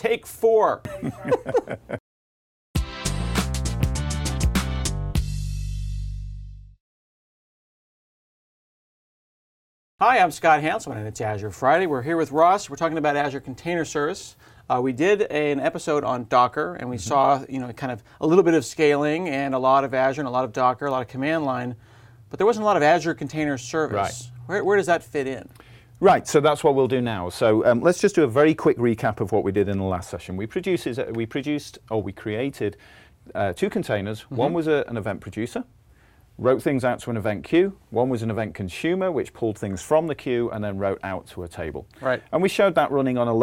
Take 4. Hi, I'm Scott Hanselman, and it's Azure Friday. We're here with Ross. We're talking about Azure Container Service. We did an episode on Docker, and we saw, kind of a little bit of scaling and a lot of Azure and a lot of Docker, a lot of command line, but there wasn't a lot of Azure Container Service. Right. Where does that fit in? Right, so that's what we'll do now. So let's just do a very quick recap of what we did in the last session. We created 2 containers. One was an event producer, wrote things out to an event queue. One was an event consumer, which pulled things from the queue and then wrote out to a table. Right. And we showed that running on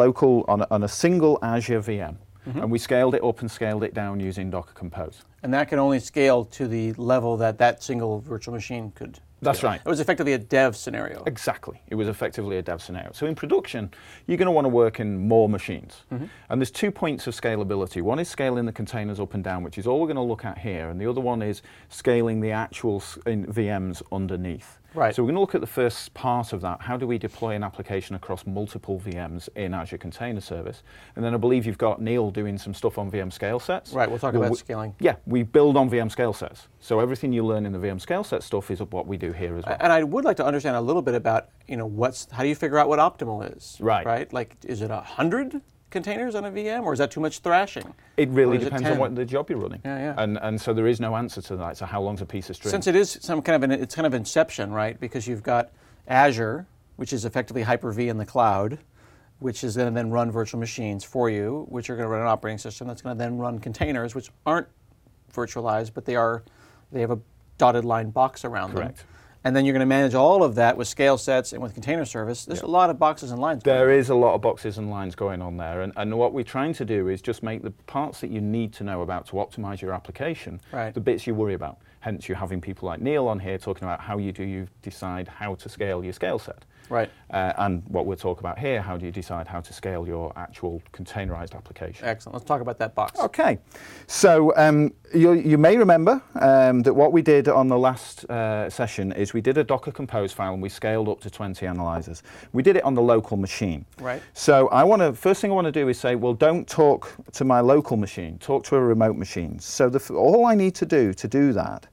a single Azure VM. And we scaled it up and scaled it down using Docker Compose. And that can only scale to the level that single virtual machine could. That's right. It was effectively a dev scenario. Exactly. It was effectively a dev scenario. So in production, you're going to want to work in more machines. And there's 2 points of scalability. One is scaling the containers up and down, which is all we're going to look at here. And the other one is scaling the actual VMs underneath. Right. So we're going to look at the first part of that. How do we deploy an application across multiple VMs in Azure Container Service? And then I believe you've got Neil doing some stuff on VM scale sets. Right, we'll talk about scaling. Yeah, we build on VM scale sets. So everything you learn in the VM scale set stuff is what we do here as well. And I would like to understand a little bit about, how do you figure out what optimal is? Right. Right? Like, is it 100 containers on a VM, or is that too much thrashing? It really depends on what the job you're running. Yeah. And so there is no answer to that. So how long's a piece of string? Since it is it's kind of inception, right? Because you've got Azure, which is effectively Hyper-V in the cloud, which is going to then run virtual machines for you, which are going to run an operating system that's going to then run containers, which aren't virtualized, but they have a dotted line box around them. Correct. And then you're going to manage all of that with scale sets and with container service. There's a lot of boxes and lines. There is a lot of boxes and lines going on there. And what we're trying to do is just make the parts that you need to know about to optimize your application, the bits you worry about. Hence, you're having people like Neil on here talking about how you decide how to scale your scale set. Right. And what we'll talk about here, how do you decide how to scale your actual containerized application? Excellent. Let's talk about that box. Okay. So you may remember that what we did on the last session is we did a Docker Compose file and we scaled up to 20 analyzers. We did it on the local machine. Right. So first thing I want to do is say, well, don't talk to my local machine, talk to a remote machine. So all I need to do that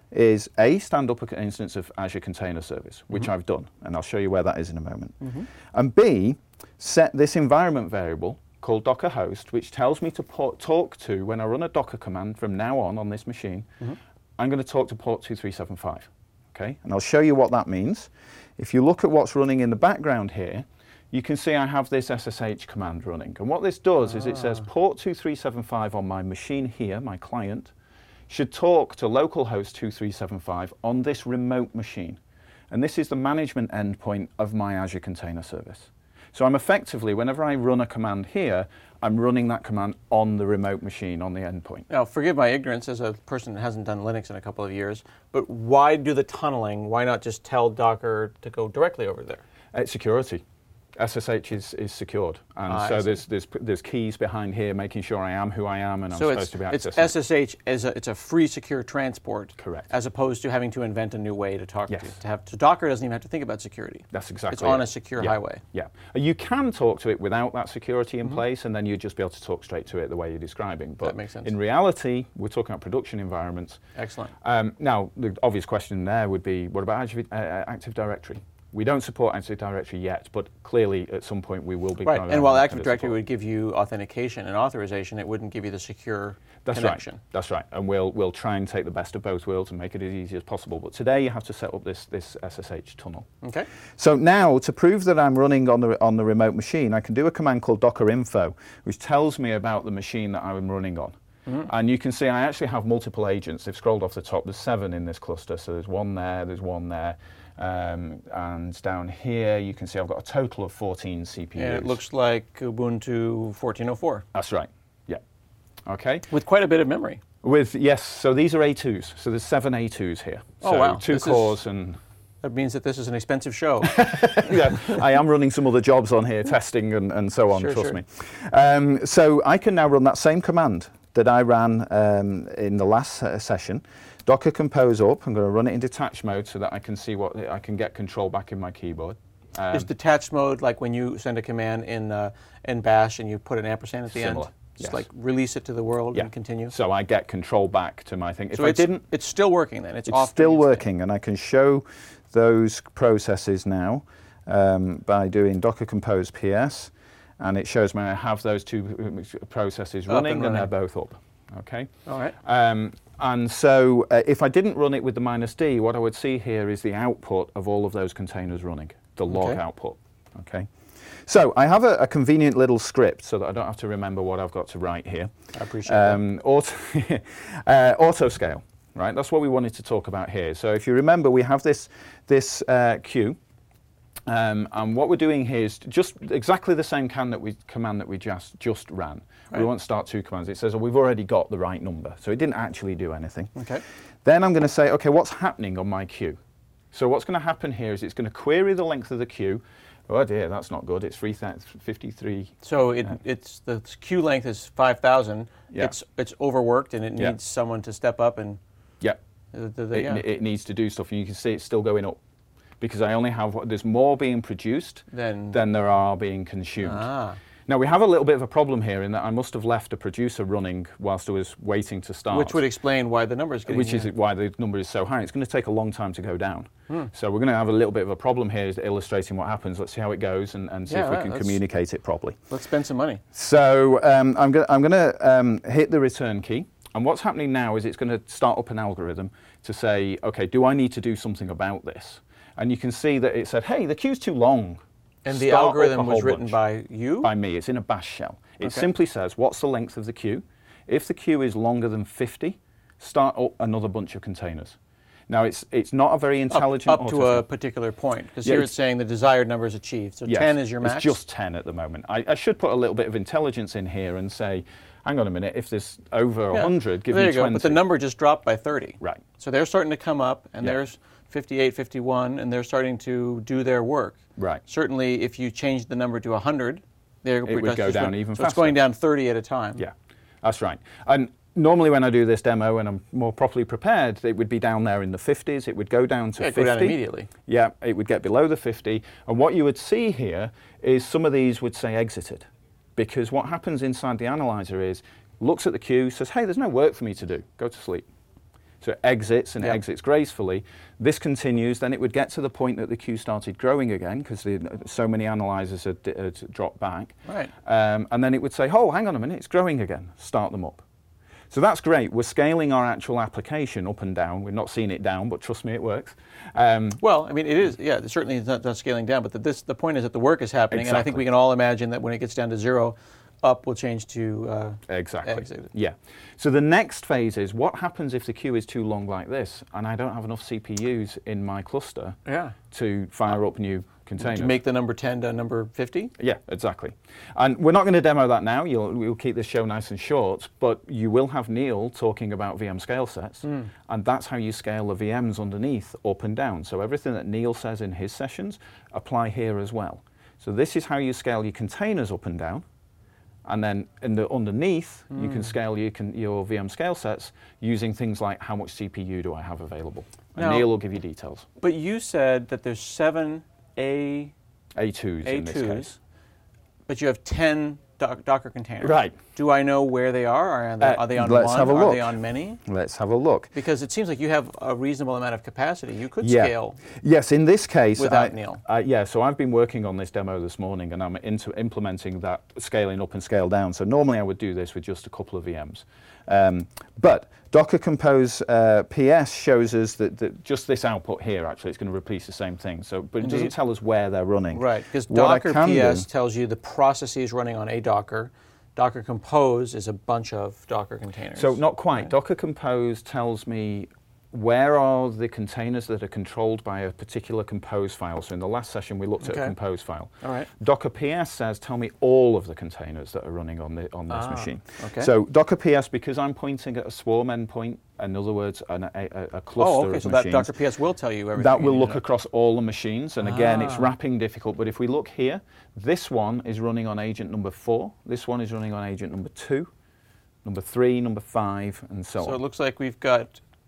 is stand up an instance of Azure Container Service, which I've done, and I'll show you where that is in a moment. And B, set this environment variable called Docker host, which tells me to talk to, when I run a Docker command from now on this machine, I'm going to talk to port 2375. Okay, and I'll show you what that means. If you look at what's running in the background here, you can see I have this SSH command running. And what this does is it says port 2375 on my machine here, my client, should talk to localhost 2375 on this remote machine. And this is the management endpoint of my Azure Container Service. So I'm effectively, whenever I run a command here, I'm running that command on the remote machine, on the endpoint. Now, forgive my ignorance as a person that hasn't done Linux in a couple of years, but why do the tunneling? Why not just tell Docker to go directly over there? It's security. SSH is secured, and so there's keys behind here making sure I am who I am and I'm supposed to be accessing. So SSH it's a free secure transport. Correct. As opposed to having to invent a new way to talk Yes. to Docker doesn't even have to think about security. That's exactly It's on it. a secure highway. Yeah. You can talk to it without that security in place, and then you'd just be able to talk straight to it the way you're describing. But that makes sense. In reality, we're talking about production environments. Excellent. Now, the obvious question there would be, what about Active Directory? We don't support Active Directory yet, but clearly at some point we will be. Right, and while Active Directory would give you authentication and authorization, it wouldn't give you the secure connection. Right. That's right, and we'll try and take the best of both worlds and make it as easy as possible. But today you have to set up this SSH tunnel. Okay. So now, to prove that I'm running on the remote machine, I can do a command called docker info, which tells me about the machine that I'm running on. And you can see I actually have multiple agents. They've scrolled off the top. There's 7 in this cluster, so there's one there, there's one there. And down here, you can see I've got a total of 14 CPUs. And it looks like Ubuntu 14.04. That's right, yeah. Okay. With quite a bit of memory. Yes, so these are A2s. So there's 7 A2s here. Oh, so wow. 2 cores and... That means that this is an expensive show. Yeah, I am running some other jobs on here, testing and so on, trust me. So I can now run that same command that I ran in the last session. Docker Compose up. I'm going to run it in detached mode so that I can see I can get control back in my keyboard. Is detached mode like when you send a command in Bash and you put an ampersand at the Similar, end? Just yes. like release it to the world and continue? So I get control back to my thing. So it's still working then? It's off still working, and I can show those processes now by doing Docker Compose PS, and it shows me I have those two processes running, and they're both up. Okay. All right. And so if I didn't run it with the -D, what I would see here is the output of all of those containers running, the log output. Okay. So I have a convenient little script so that I don't have to remember what I've got to write here. I appreciate that. Auto scale, right? That's what we wanted to talk about here. So if you remember, we have this queue. And what we're doing here is just exactly the same command that we just ran. Right. We won't start two commands. It says, oh, we've already got the right number. So it didn't actually do anything. Okay. Then I'm going to say, okay, what's happening on my queue? So what's going to happen here is it's going to query the length of the queue. Oh dear, that's not good. It's 53. So it's the queue length is 5,000. Yeah. It's overworked and it needs someone to step up and. Yeah. It needs to do stuff, and you can see it's still going up because I only have there's more being produced than there are being consumed. Ah. Now we have a little bit of a problem here in that I must have left a producer running whilst I was waiting to start. Which would explain why the number is getting. Which is why the number is so high. It's going to take a long time to go down. So we're going to have a little bit of a problem here illustrating what happens. Let's see how it goes and see if we can communicate it properly. Let's spend some money. So I'm going to hit the return key. And what's happening now is it's going to start up an algorithm to say, okay, do I need to do something about this? And you can see that it said, hey, the queue's too long. And the algorithm was written by you? By me. It's in a bash shell. It simply says, what's the length of the queue? If the queue is longer than 50, start up another bunch of containers. Now, it's not a very intelligent up to a particular point, because here it's saying the desired number is achieved. So 10 is your max? It's just 10 at the moment. I should put a little bit of intelligence in here and say, hang on a minute, if there's over 100, give me 20. There you go, but the number just dropped by 30. Right. So they're starting to come up, and there's 58, 51, and they're starting to do their work. Right. Certainly, if you change the number to 100, it would go down even faster. So it's going down 30 at a time. Yeah, that's right. And normally when I do this demo and I'm more properly prepared, it would be down there in the 50s. It would go down to 50. Go down immediately. Yeah, it would get below the 50. And what you would see here is some of these would say exited. Because what happens inside the analyzer is, looks at the queue, says, hey, there's no work for me to do. Go to sleep. So it exits, and it exits gracefully. This continues, then it would get to the point that the queue started growing again, because so many analyzers had dropped back. Right. And then it would say, oh, hang on a minute, it's growing again. Start them up. So that's great. We're scaling our actual application up and down. We're not seeing it down, but trust me, it works. Well, I mean, it is, certainly it's not scaling down, but the point is that the work is happening, and I think we can all imagine that when it gets down to 0, up will change to exit. Yeah. So the next phase is what happens if the queue is too long like this and I don't have enough CPUs in my cluster to fire up new containers. To make the number 10 to number 50? Yeah, exactly. And we're not going to demo that now. We'll keep this show nice and short, but you will have Neil talking about VM scale sets, and that's how you scale the VMs underneath up and down. So everything that Neil says in his sessions apply here as well. So this is how you scale your containers up and down. And then underneath, you can scale your VM scale sets using things like how much CPU do I have available. And now, Neil will give you details. But you said that there's 7 A2s in this case. But you have 10 Docker containers. Right. Do I know where they are? Are they on let's one? Have a look. Are they on many? Let's have a look. Because it seems like you have a reasonable amount of capacity. You could scale. Yes, in this case. Without Neil. So I've been working on this demo this morning, and I'm implementing that scaling up and scale down. So normally I would do this with just a couple of VMs. But Docker Compose PS shows us that just this output here, actually, it's going to replace the same thing. So, but it doesn't tell us where they're running. Right, because Docker PS tells you the processes running on a Docker. Docker Compose is a bunch of Docker containers. So not quite. Right. Docker Compose tells me where are the containers that are controlled by a particular compose file. So in the last session, we looked at a compose file. All right. Docker PS says, tell me all of the containers that are running on this machine. Okay. So Docker PS, because I'm pointing at a swarm endpoint, in other words, a cluster of so machines. That Docker PS will tell you everything. That will look across all the machines. And again, it's wrapping difficult. But if we look here, this one is running on agent number 4. This one is running on agent number 2, number 3, number 5, and so on. So it looks like we've got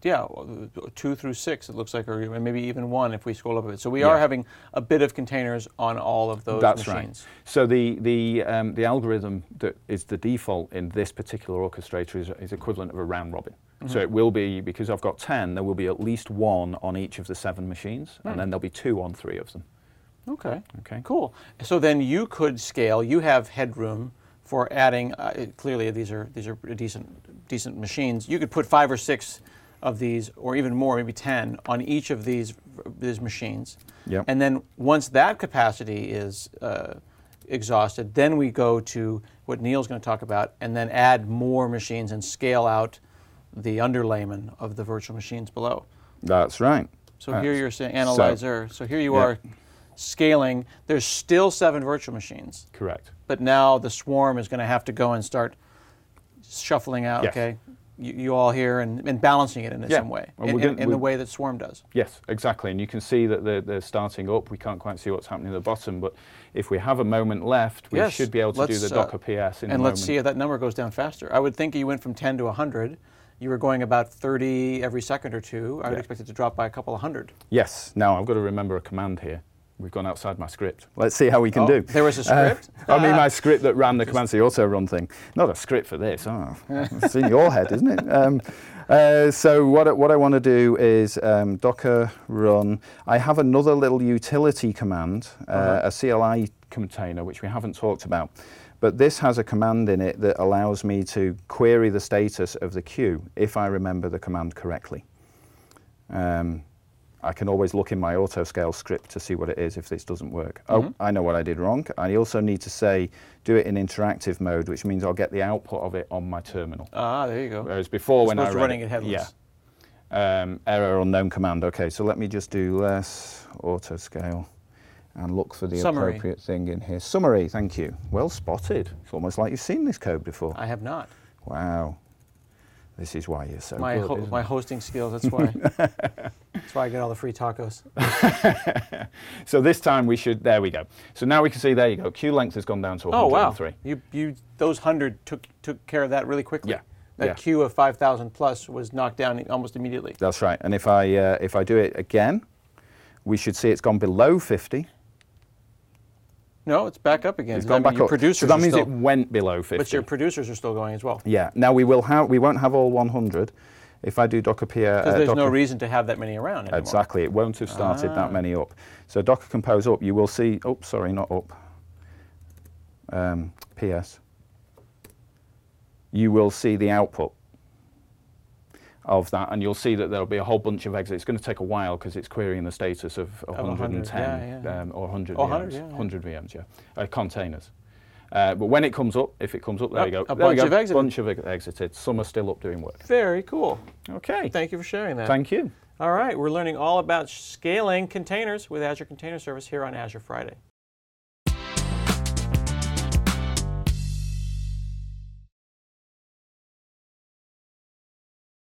yeah, 2 through 6, it looks like, or maybe even 1 if we scroll up a bit. So we Yeah. are having a bit of containers on all of those That's machines. right. So the algorithm that is the default in this particular orchestrator is equivalent of a round robin. So it will be, because I've got 10, there will be at least 1 on each of the 7 machines, and then there'll be 2 on 3 of them. Okay. Okay. Cool. So then you could scale. You have headroom for adding. Clearly, these are decent machines. You could put 5 or 6 of these, or even more, maybe 10, on each of these machines. Yep. And then once that capacity is exhausted, then we go to what Neil's going to talk about, and then add more machines and scale out the underlayment of the virtual machines below. That's right. So here you're saying analyzer. So here you are scaling. There's still 7 virtual machines. Correct. But now the swarm is going to have to go and start shuffling out, Yes. okay? You all here and balancing it in some way, Well, in the way that Swarm does. Yes, exactly. And you can see that they're starting up. We can't quite see what's happening at the bottom, but if we have a moment left, we Yes, should be able to do the Docker PS in a and moment. let's see if that number goes down faster. I would think you went from 10 to 100. You were going about 30 every second or two. I would expect it to drop by a couple of hundred. Yes. Now, I've got to remember a command here. We've gone outside my script. Let's see how we can do. There was a script? I mean, my script that ran the commands, the auto run thing. Not a script for this. Oh, it's in your head, isn't it? So what I want to do is Docker run. I have another little utility command, a CLI container, which we haven't talked about. But this has a command in it that allows me to query the status of the queue if I remember the command correctly. I can always look in my autoscale script to see what it is if this doesn't work. Oh, I know what I did wrong. I also need to say, do it in interactive mode, which means I'll get the output of it on my terminal. Ah, there you go. Whereas before, when I read running it headless. Yeah. Error unknown command. Okay, so let me just do less autoscale and look for the Summary. appropriate thing in here. Summary, thank you. Well spotted. It's almost like you've seen this code before. I have not. Wow. This is why you're so My good, isn't my it? hosting skills, that's why. That's why I get all the free tacos. So this time we should, there we go. So now we can see, there you go, queue length has gone down to 103. Oh, wow. You those 100 took care of that really quickly. Yeah. That Yeah. queue of 5,000 plus was knocked down almost immediately. That's right. And if I do it again, we should see it's gone below 50. No, it's back up again. It's Does gone that mean back your up. producers So that are means still, it went below 50. but your producers are still going as well. Yeah. Now we won't have all 100. If I do Docker PR, Because there's no reason to have that many around anymore. Exactly. It won't have started that many up. So Docker Compose up, you will see. Oh, sorry, not up. PS. You will see the output of that, and you'll see that there'll be a whole bunch of exits. It's going to take a while because it's querying the status of 110 or 100 Oh, VMs. 100, yeah. 100 VMs, yeah. Containers. But when it comes up, if it comes up, there you go. A There we bunch go. of exited. Bunch of exited. Some are still up doing work. Very cool. Okay. Thank you for sharing that. Thank you. All right, we're learning all about scaling containers with Azure Container Service here on Azure Friday.